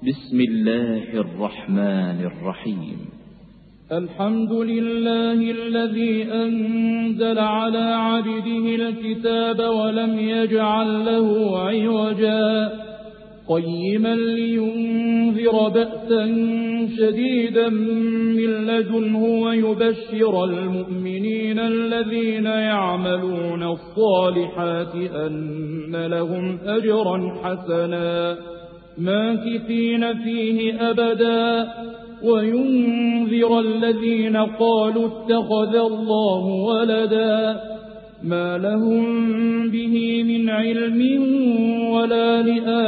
بسم الله الرحمن الرحيم. الحمد لله الذي أنزل على عبده الكتاب ولم يجعل له عوجا قيما لينذر بأسا شديدا من لدنه ويبشر المؤمنين الذين يعملون الصالحات أن لهم أجرا حسنا ماكثين فيه أبدا وينذر الذين قالوا اتخذ الله ولدا ما لهم به من علم ولا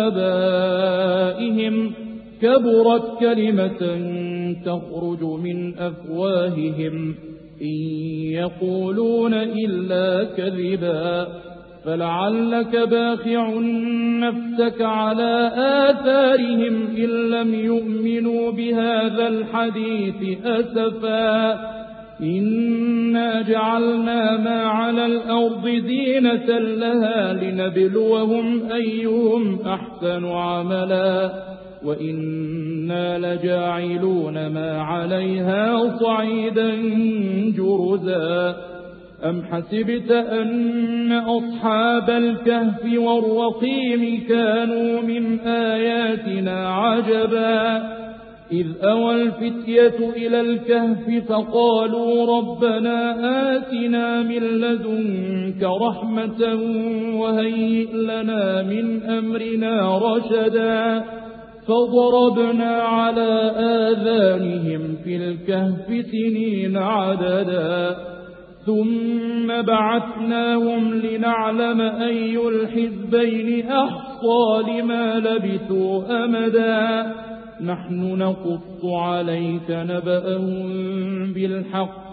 لآبائهم كبرت كلمة تخرج من أفواههم إن يقولون إلا كذبا فلعلك باخع نفسك على آثارهم إن لم يؤمنوا بهذا الحديث أسفا إنا جعلنا ما على الأرض زينة لها لنبلوهم أيهم أحسن عملا وإنا لجاعلون ما عليها صعيدا جرزا أم حسبت أن أصحاب الكهف والرقيم كانوا من آياتنا عجبا إذ أوى الفتية إلى الكهف فقالوا ربنا آتنا من لدنك رحمة وهيئ لنا من أمرنا رشدا فضربنا على آذانهم في الكهف سنين عددا ثم بعثناهم لنعلم أي الحزبين أحصى لما لبثوا أمدا نحن نقص عليك نبأهم بالحق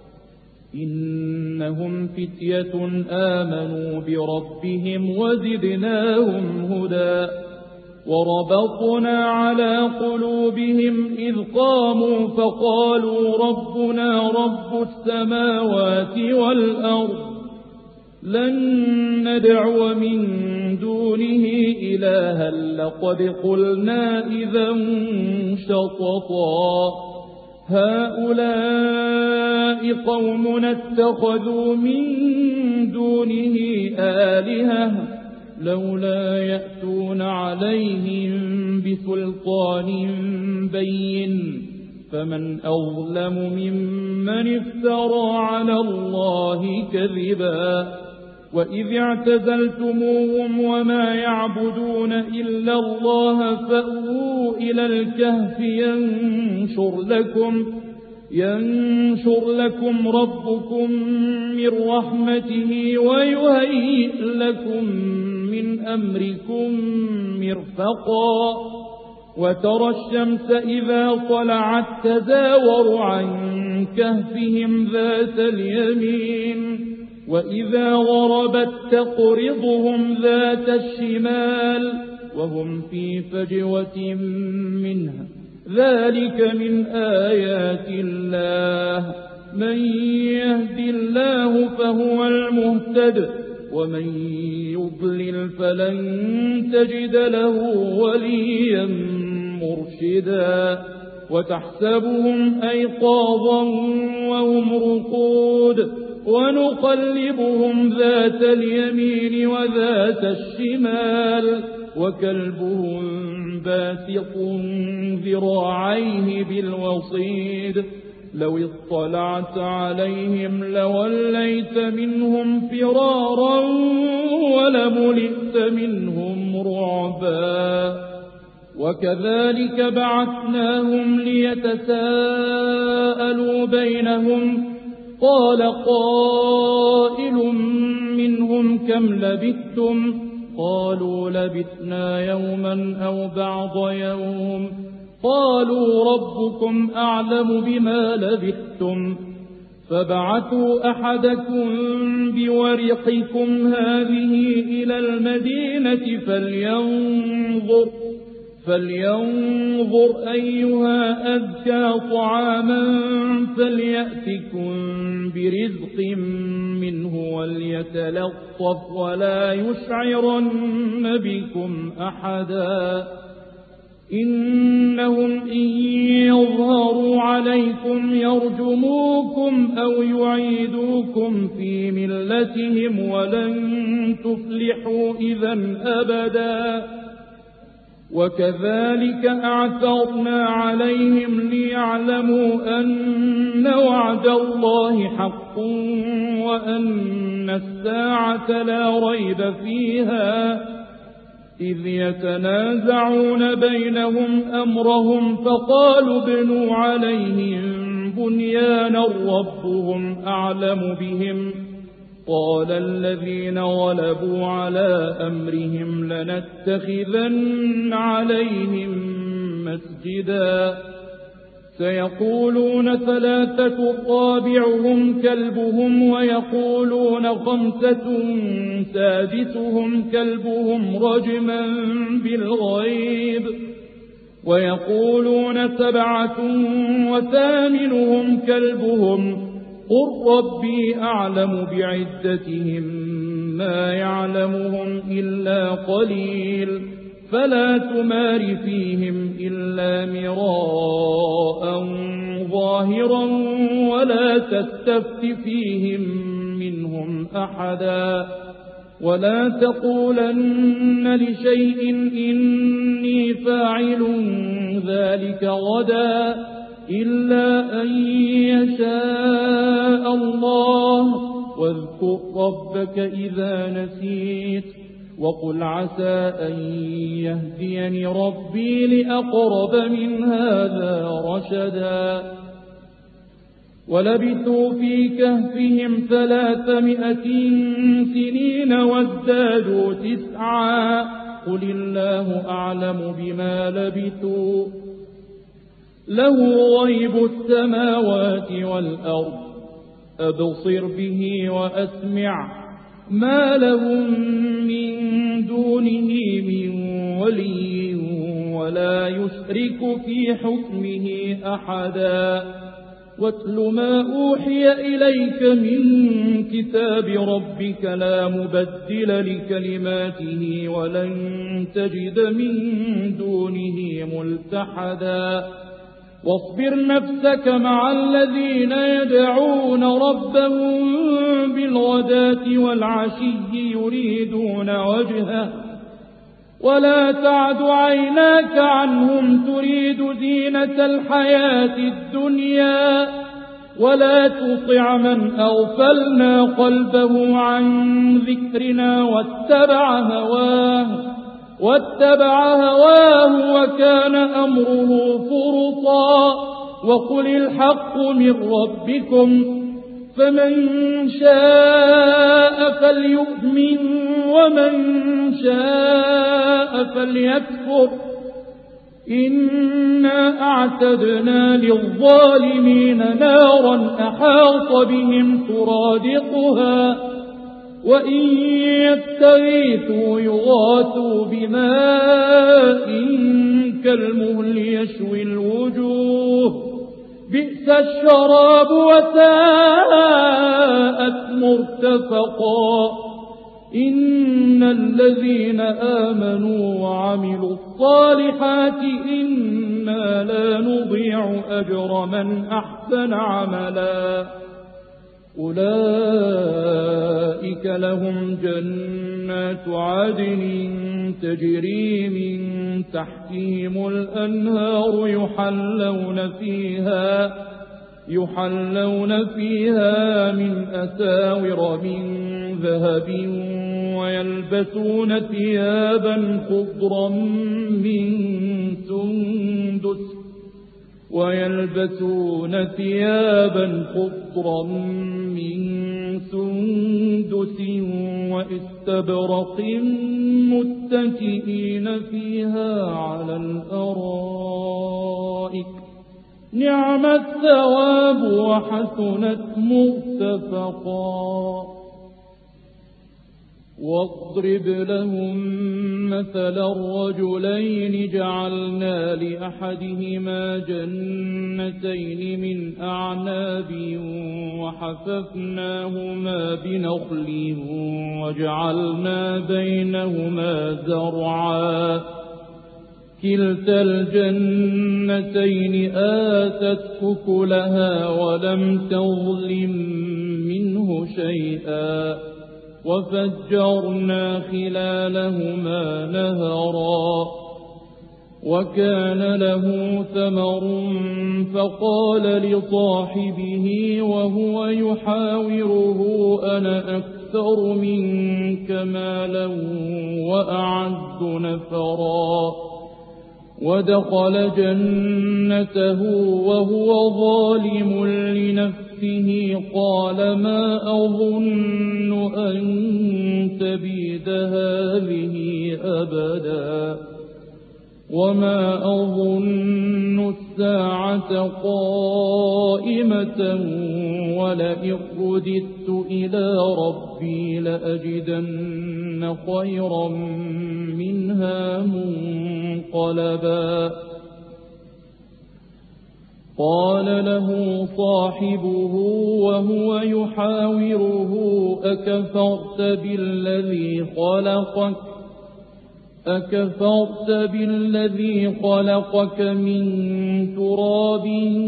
إنهم فتية آمنوا بربهم وزدناهم هدى وربطنا على قلوبهم إذ قاموا فقالوا ربنا رب السماوات والأرض لن ندعو من دونه إلها لقد قلنا إذا شططا هؤلاء قومنا اتخذوا من دونه آلهة لولا يأتون عليهم بسلطان بين فمن أظلم ممن افترى على الله كذبا وإذ اعتزلتموهم وما يعبدون إلا الله فأووا إلى الكهف ينشر لكم ربكم من رحمته ويهيئ لكم من أمركم مرفقا وترى الشمس إذا طلعت تزاور عن كهفهم ذات اليمين وإذا غربت تقرضهم ذات الشمال وهم في فجوة منها ذلك من آيات الله من يهد الله فهو المهتد ومن يضلل فلن تجد له وليا مرشدا وتحسبهم أيقاظا وهم رقود ونقلبهم ذات اليمين وذات الشمال وكلبهم باسط ذراعيه بالوصيد لو اطلعت عليهم لوليت منهم فرارا ولملئت منهم رعبا وكذلك بعثناهم ليتساءلوا بينهم قال قائل منهم كم لبثتم قالوا لبثنا يوما أو بعض يوم قالوا ربكم أعلم بما لبثتم فبعثوا أحدكم بورقكم هذه إلى المدينة فلينظر أيها أزكى طعاما فليأتكم برزق منه وليتلطف ولا يشعرن بكم أحدا إنهم إن يظهروا عليكم يرجموكم أو يعيدوكم في ملتهم ولن تفلحوا إذا أبدا. وكذلك أعثرنا عليهم ليعلموا أن وعد الله حق وأن الساعة لا ريب فيها، إذ يتنازعون بينهم أمرهم فقالوا ابنوا عليهم بنيانا ربهم أعلم بهم. قال الذين غلبوا على أمرهم لنتخذن عليهم مسجدا. سيقولون ثلاثة رابعهم كلبهم ويقولون خمسة سادسهم كلبهم رجما بالغيب ويقولون سبعة وثامنهم كلبهم قل ربي أعلم بعدتهم ما يعلمهم إلا قليل فلا تمار فيهم إلا مراء ظاهرا ولا تستفت فيهم منهم أحدا. ولا تقولن لشيء إني فاعل ذلك غدا إلا أن يشاء الله. واذكر ربك إذا نسيت وقل عسى أن يهديني ربي لأقرب من هذا رشدا. ولبثوا في كهفهم 300 سنين وازدادوا 9 قل الله أعلم بما لبثوا له غيب السماوات والأرض أبصر به وأسمع ما لهم من دونه من ولي ولا يشرك في حكمه أحدا. واتل ما أوحي إليك من كتاب ربك لا مبدل لكلماته ولن تجد من دونه ملتحدا. واصبر نفسك مع الذين يدعون ربهم بالغداة والعشي يريدون وجهه ولا تعد عيناك عنهم تريد زينة الحياة الدنيا ولا تطع من أغفلنا قلبه عن ذكرنا واتبع هواه وكان أمره فرطا. وقل الحق من ربكم فمن شاء فليؤمن ومن شاء فليكفر إنا أعتدنا للظالمين نارا أحاط بهم سرادقها وإن يستغيثوا يغاثوا بماء كالمهل يشوي الوجوه بئس الشراب وساءت مرتفقا. إن الذين آمنوا وعملوا الصالحات إنا لا نضيع أجر من أحسن عملا. أولئك لهم جنات عدن تجري من تحتهم الأنهار يحلون فيها من أساور من ذهب ويلبسون ثيابا خضرا من سندس وإستبرق متكئين فيها على الأرائك نعم الثواب وحسنت مرتفقا. واضرب لهم مثلا الرجلين جعلنا لأحدهما جنتين من أعناب وحففناهما بنخل وجعلنا بينهما زرعا كلتا الجنتين آتت أكلها ولم تظلم منه شيئا وفجرنا خلالهما نهرا وكان له ثمر فقال لصاحبه وهو يحاوره أنا أكثر منك مالا وأعز نفرا ودخل جنته وهو ظالم لنفسه قال ما أظن أن تبيد هذه أبدا وما أظن الساعة قائمة ولئن رددت إلى ربي لأجدن خيرا منها منقلبا قال له صاحبه وهو يحاوره أكفرت بالذي خلقك من تراب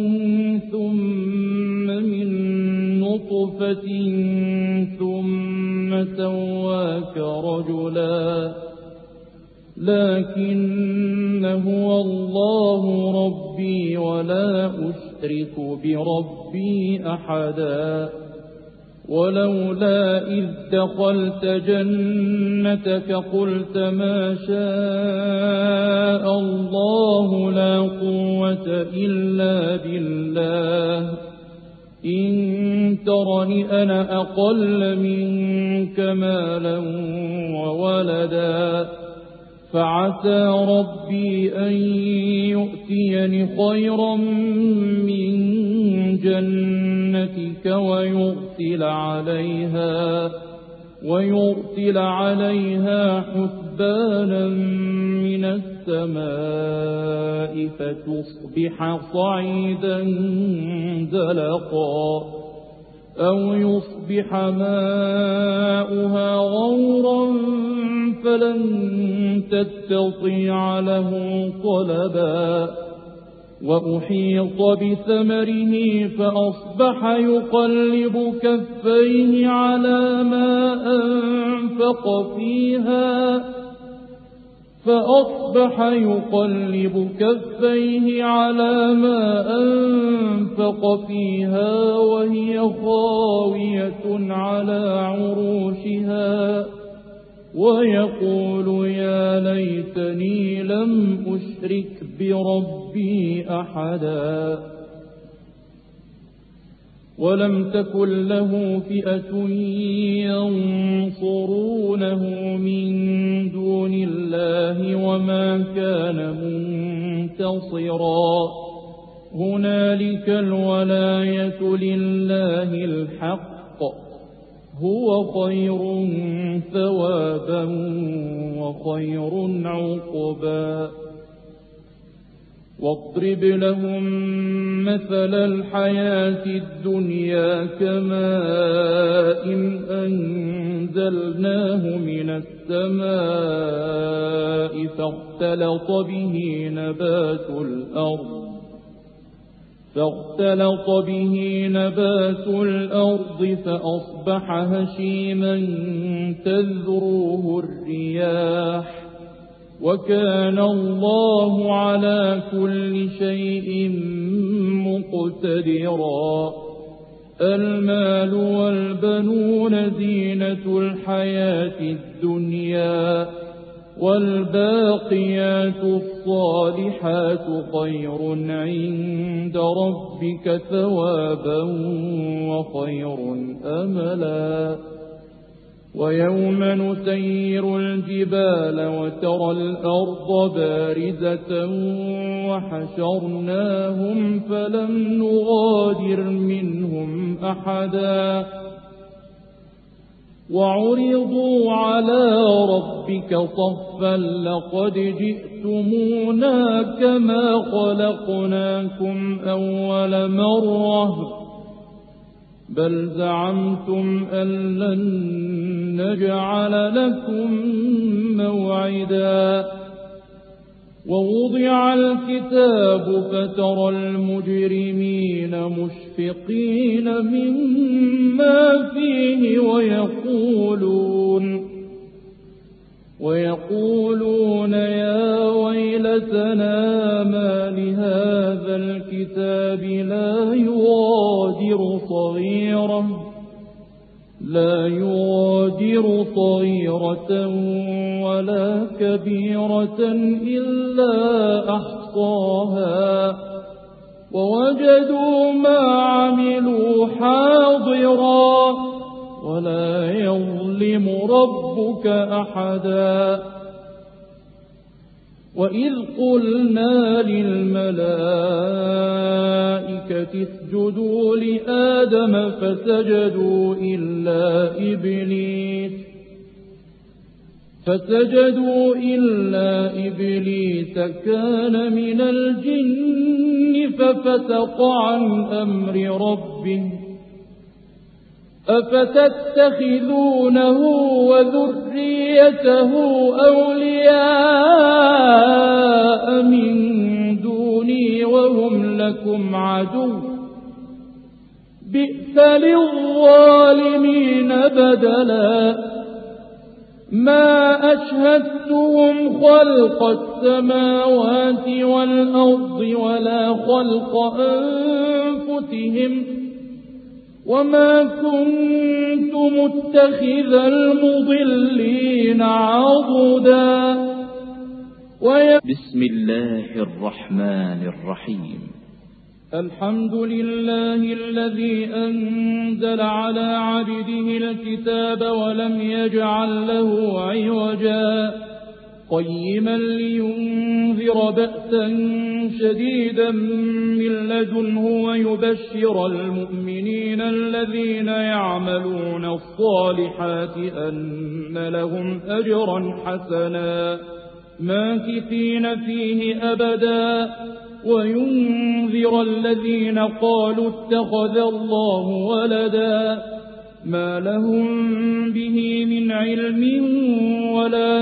ثم من نطفة ثم سواك رجلا لكن هو الله ربي ولا أشرك بربي أحدا ولولا إذ دخلت جنتك قلت ما شاء الله لا قوة إلا بالله إن ترني أنا أقل منك مالا وولدا فعسى ربي أن يؤتيني خيرا من جنتك ويرسل عليها حسبانا من السماء فتصبح صعيدا زلقا أو يصبح ماؤها غورا فلن تستطيع له طلبا وأحيط بثمره فأصبح يقلب كفيه على ما أنفق فيها وهي خاوية على عروشها ويقول يا ليتني لم أشرك بربي أحدا ولم تكن له فئة ينصرونه من دون الله وما كان منتصرا هنالك الولاية لله الحق هو خير ثوابا وخير عقبا واضرب لهم مثل الحياة الدنيا كماء أنزلناه من السماء فاختلط به نبات الأرض فأصبح هشيما تذروه الرياح وكان الله على كل شيء مقتدرا المال والبنون زينة الحياة الدنيا والباقيات الصالحات خير عند ربك ثوابا وخير أملا ويوم نسير الجبال وترى الأرض بارزة وحشرناهم فلم نغادر منهم أحدا وعرضوا على ربك صفا لقد جئتمونا كما خلقناكم أول مرة بل زعمتم أن لن نجعل لكم موعدا ووضع الكتاب فترى المجرمين مشفقين مما فيه ويقولون يا ويلتنا ما لهذا الكتاب لا يغادر صغيرة ولا كبيرة إلا أحصاها ووجدوا ما عملوا حاضرا ولا يظلم ربك أحدا. وإذ قلنا للملائكة اسجدوا لآدم فسجدوا إلا إبليس كان من الجن ففسق عن أمر ربه أفتتخذونه وذريته أولياء من دوني وهم لكم عدو بئس للظالمين بدلا. ما أشهدتهم خلق السماوات والأرض ولا خلق أنفسهم وما كنت متخذ المضلين عضدا. بسم الله الرحمن الرحيم. الحمد لله الذي أنزل على عبده الكتاب ولم يجعل له عوجا قيما لينذر بأسا شديدا من لدنه ويبشر المؤمنين الذين يعملون الصالحات أن لهم أجرا حسنا ماكثين فيه أبدا وينذر الذين قالوا اتخذ الله ولدا ما لهم به من علم ولا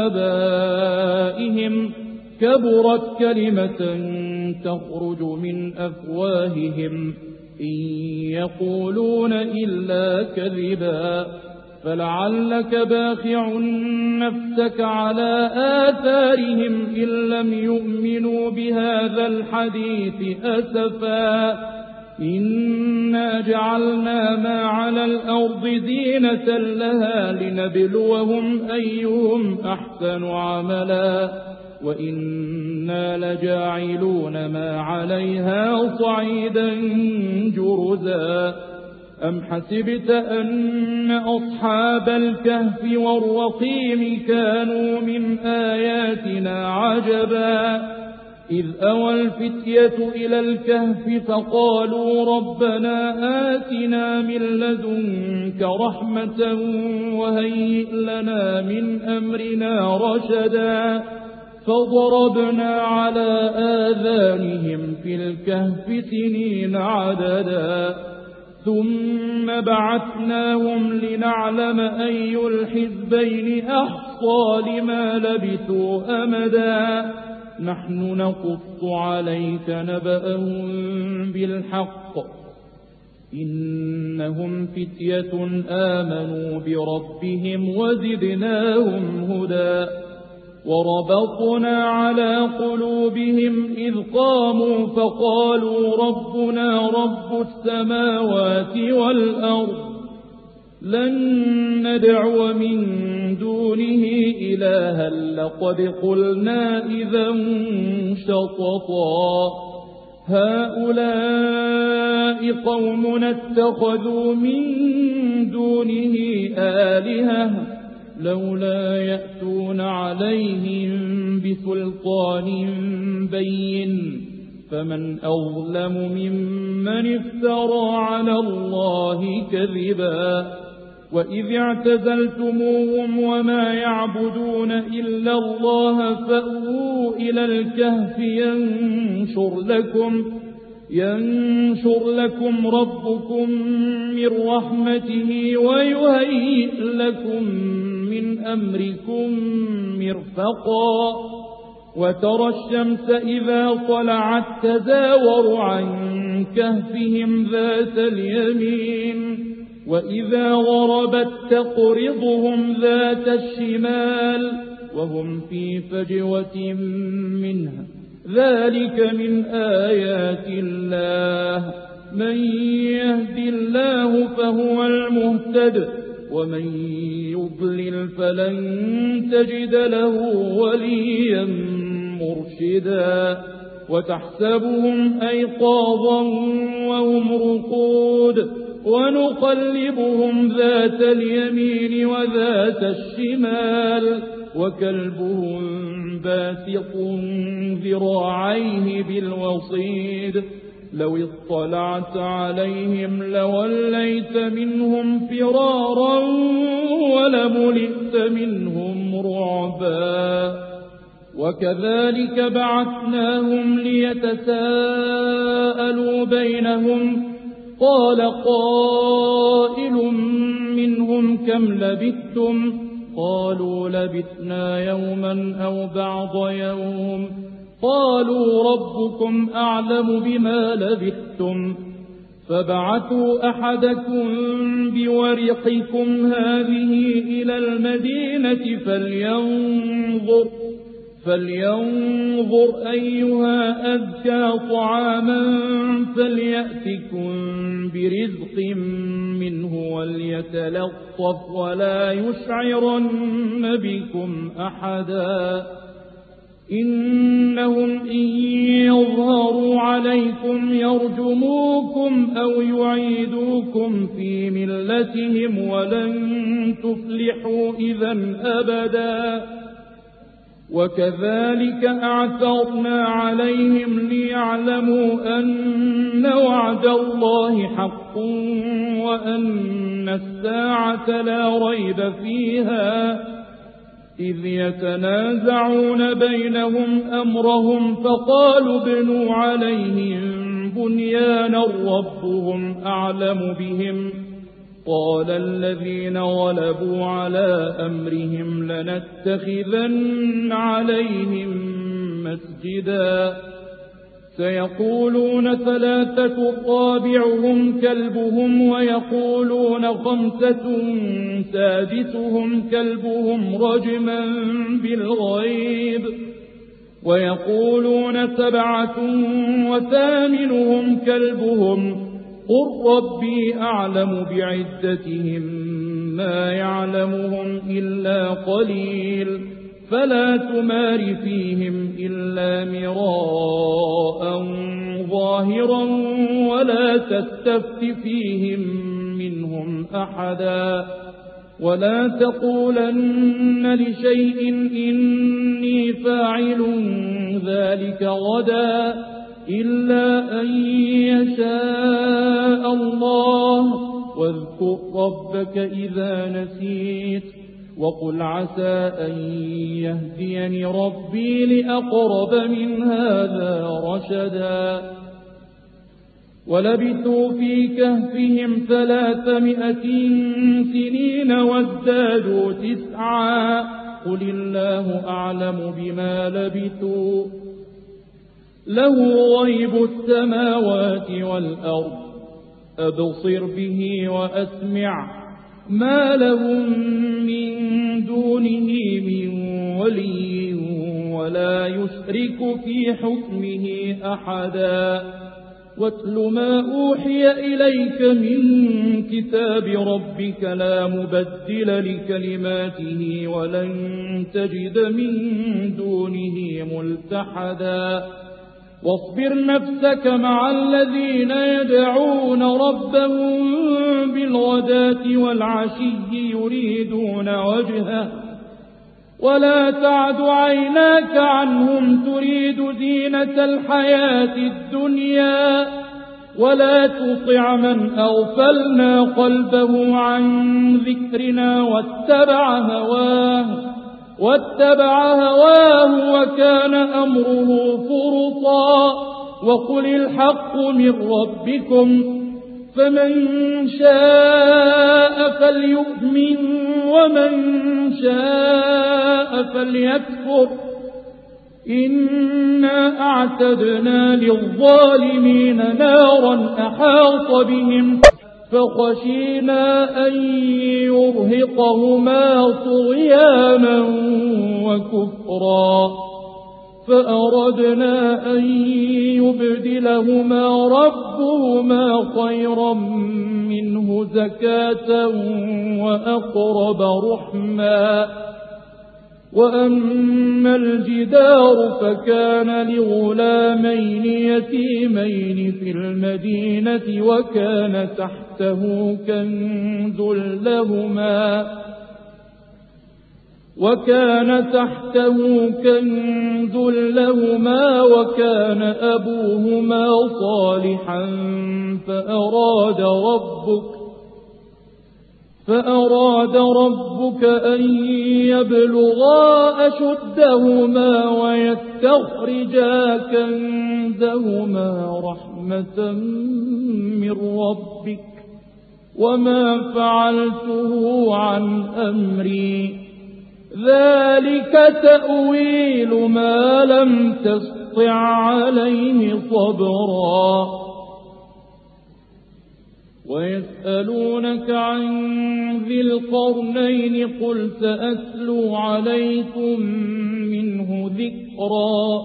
لآبائهم كبرت كلمة تخرج من أفواههم إن يقولون إلا كذبا. فلعلك باخع نفسك على آثارهم إن لم يؤمنوا بهذا الحديث أسفا. إنا جعلنا ما على الأرض زينة لها لنبلوهم أيهم أحسن عملا وإنا لجاعلون ما عليها صعيدا جرزا. أم حسبت أن أصحاب الكهف والرقيم كانوا من آياتنا عجبا إذ أوى الفتية إلى الكهف فقالوا ربنا آتنا من لدنك رحمة وهيئ لنا من أمرنا رشدا. فضربنا على آذانهم في الكهف سنين عددا ثم بعثناهم لنعلم أي الحزبين أحصى لما لبثوا أمدا. نحن نقص عليك نبأهم بالحق إنهم فتية آمنوا بربهم وزدناهم هدى. وربطنا على قلوبهم إذ قاموا فقالوا ربنا رب السماوات والأرض لن ندعو من دونه إلها لقد قلنا إذا شططا. هؤلاء قومنا اتخذوا من دونه آلهة لولا يأتون عليهم بسلطان بين فمن أظلم ممن افترى على الله كذبا. وإذ اعتزلتموهم وما يعبدون إلا الله فأووا إلى الكهف ينشر لكم ربكم من رحمته ويهيئ لكم من أمركم مرفقا. وترى الشمس إذا طلعت تزاور عن كهفهم ذات اليمين وإذا غربت تقرضهم ذات الشمال وهم في فجوة منها ذلك من آيات الله من يهد الله فهو المهتد ومن يضلل فلن تجد له وليا مرشدا وتحسبهم أيقاظا وهم رقود ونقلبهم ذات اليمين وذات الشمال وكلبهم باسط ذراعيه بالوصيد لو اطلعت عليهم لوليت منهم فرارا ولملئت منهم رعبا وكذلك بعثناهم ليتساءلوا بينهم قال قائل منهم كم لبثتم قالوا لبثنا يوما أو بعض يوم قالوا ربكم أعلم بما لبثتم فابعثوا أحدكم بورقكم هذه إلى المدينة فلينظر أيها أزكى طعاما فليأتكم برزق منه وليتلطف ولا يشعرن بكم أحدا إنهم إن يظهروا عليكم يرجموكم أو يعيدوكم في ملتهم ولن تفلحوا إذا أبدا وكذلك أعثرنا عليهم ليعلموا أن وعد الله حق وأن الساعة لا ريب فيها إذ يتنازعون بينهم أمرهم فقالوا ابنوا عليهم بنيانا ربهم أعلم بهم قال الذين غلبوا على أمرهم لنتخذن عليهم مسجدا سيقولون ثلاثة رابعهم كلبهم ويقولون خمسة سادسهم كلبهم رجما بالغيب ويقولون سبعة وثامنهم كلبهم قل ربي أعلم بعدتهم ما يعلمهم إلا قليل فلا تمار فيهم إلا مراء ظاهرا ولا تستفت فيهم منهم أحدا ولا تقولن لشيء إني فاعل ذلك غدا إلا أن يشاء الله واذكر ربك إذا نسيت وقل عسى أن يهديني ربي لأقرب من هذا رشدا ولبثوا في كهفهم 300 سنين وازدادوا 9 قل الله أعلم بما لبثوا له غيب السماوات والأرض أبصر به وأسمع ما لهم من دونه من ولي ولا يشرك في حكمه أحدا واتل ما أوحي إليك من كتاب ربك لا مبدل لكلماته ولن تجد من دونه ملتحدا واصبر نفسك مع الذين يدعون ربهم بالغداة والعشي يريدون وجهه ولا تعد عيناك عنهم تريد زينة الحياة الدنيا ولا تطع من أغفلنا قلبه عن ذكرنا واتبع هواه وكان أمره فرطا وقل الحق من ربكم فمن شاء فليؤمن ومن شاء فليكفر إنا أعتدنا للظالمين نارا أحاط بهم فخشينا أن يرهقهما طغيانا وكفرا فأردنا أن يبدلهما ربهما خيرا منه زكاة وأقرب رحما وأما الجدار فكان لغلامين يتيمين في المدينة وكان تحته كنز لهما وكان أبوهما صالحا فأراد ربك أن يبلغا أشدهما ويستخرجا كنزهما رحمة من ربك وما فعلته عن أمري ذلك تأويل ما لم تسطع عليه صبرا ويسألونك عن ذي القرنين قل سأتلو عليكم منه ذكرا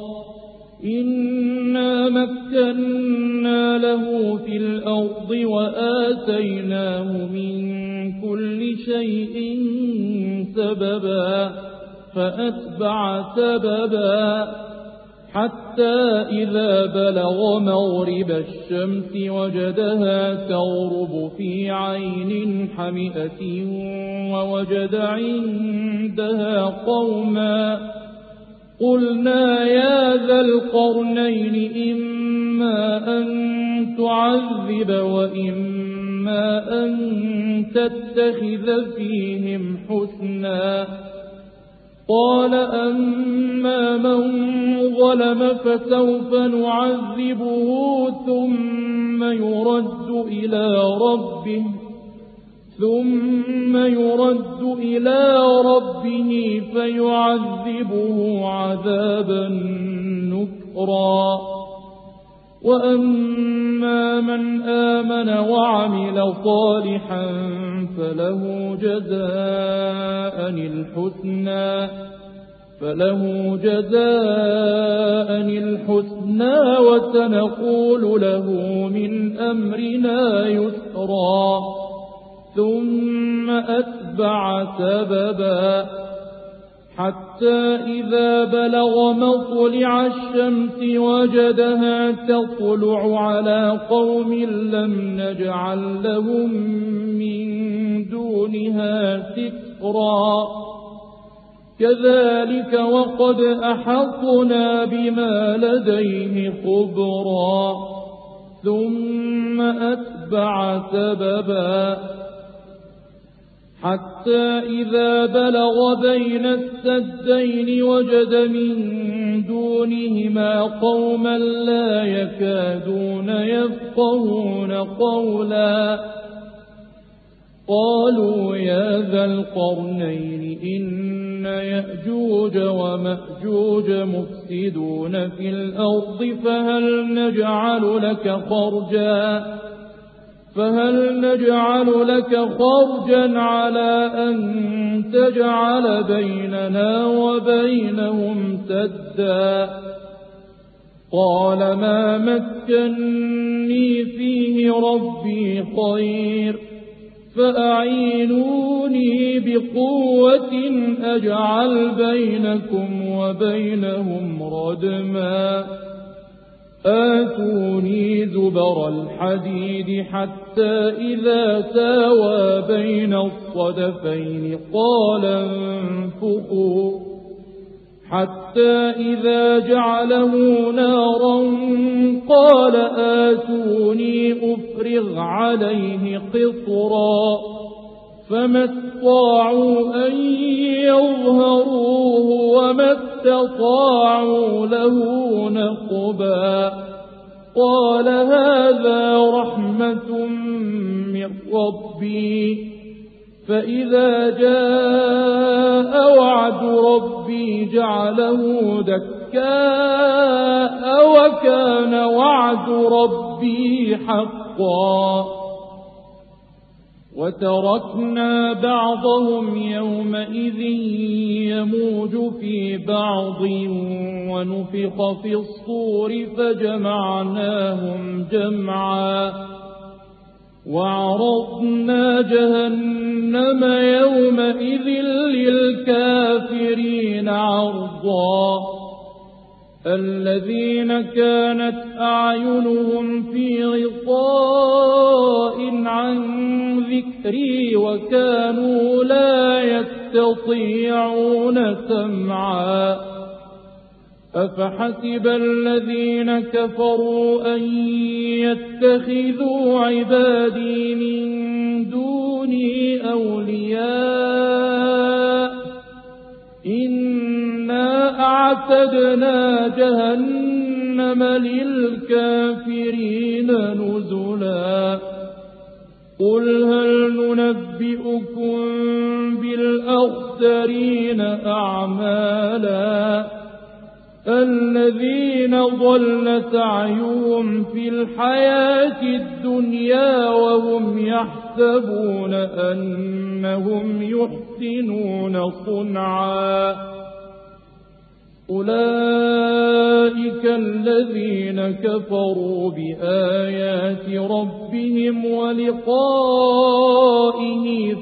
إنا مكنا له في الأرض وآتيناه من كل شيء سببا فأتبع سببا حتى إذا بلغ مغرب الشمس وجدها تغرب في عين حمئة ووجد عندها قوما قلنا يا ذا القرنين إما أن تعذب وإما أن تتخذ فيهم حسنا قال أما من ظلم فسوف نعذبه ثم يرد إلى ربه فيعذبه عذابا نكرا وأما من آمن وعمل صالحا فله جزاء الحسنى وسنقول له من أمرنا يسرا ثم أتبع سببا حتى إذا بلغ مطلع الشمس وجدها تطلع على قوم لم نجعل لهم من دونها سترا كذلك وقد أحطنا بما لديه خبرا ثم أتبع سببا حتى إذا بلغ بين السدين وجد من دونهما قوما لا يكادون يفقهون قولا قالوا يا ذا القرنين إن يأجوج ومأجوج مفسدون في الأرض فهل نجعل لك خرجا على أن تجعل بيننا وبينهم سدا قال ما مكني فيه ربي خير فأعينوني بقوة أجعل بينكم وبينهم ردما آتوني زبر الحديد حتى إذا ساوى بين الصدفين قال انفخوا حتى إذا جعله نارا قال آتوني أفرغ عليه قطرا فما استطاعوا أن يظهروه وما استطاعوا له نقبا قال هذا رحمة من ربي فإذا جاء وعد ربي جعله دكا شاء وكان وعد ربي حقا وتركنا بعضهم يومئذ يموج في بعض ونفخ في الصور فجمعناهم جمعا وعرضنا جهنم يومئذ للكافرين عرضا الذين كانت أعينهم في غطاء عن ذكري وكانوا لا يستطيعون سمعا أفحسب الذين كفروا أن يتخذوا عبادي من دوني أولياء إنا أعتدنا جهنم للكافرين نزلا قل هل ننبئكم بالأخسرين أعمالا الذين ضل سعيهم في الحياة الدنيا وهم يحسبون أنهم يحسنون صنعا أولئك الذين كفروا بآيات ربهم ولقائه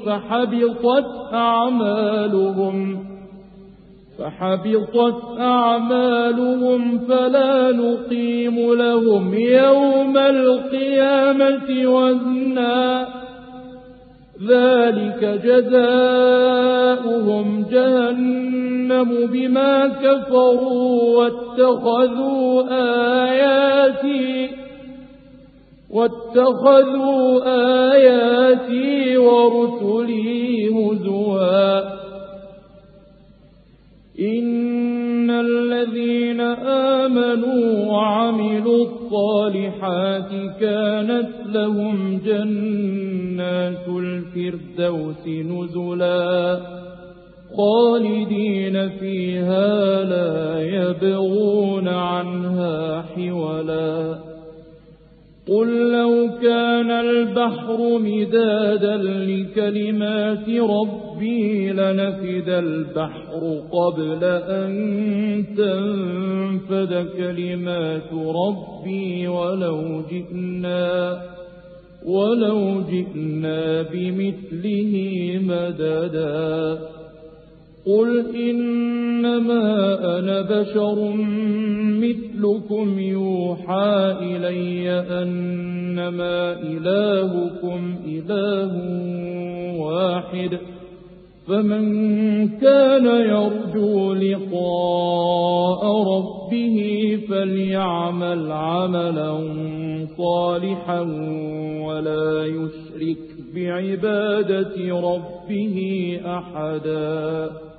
فحبطت أعمالهم فلا نقيم لهم يوم القيامة وزنا ذلك جزاؤهم جهنم بما كفروا واتخذوا آياتي ورسلي هزوا إن الذين آمنوا وعملوا الصالحات كانت لهم جنات الفردوس نزلا خالدين فيها لا يبغون عنها حولا قل لو كان البحر مدادا لكلمات ربي لنفد البحر قبل أن تنفد كلمات ربي ولو جئنا بمثله مددا قل إنما أنا بشر مثلكم يوحى إلي أنما إلهكم إله واحد فمن كان يرجو لقاء ربه فليعمل عملا صالحا ولا يشرك بعبادة ربه أحدا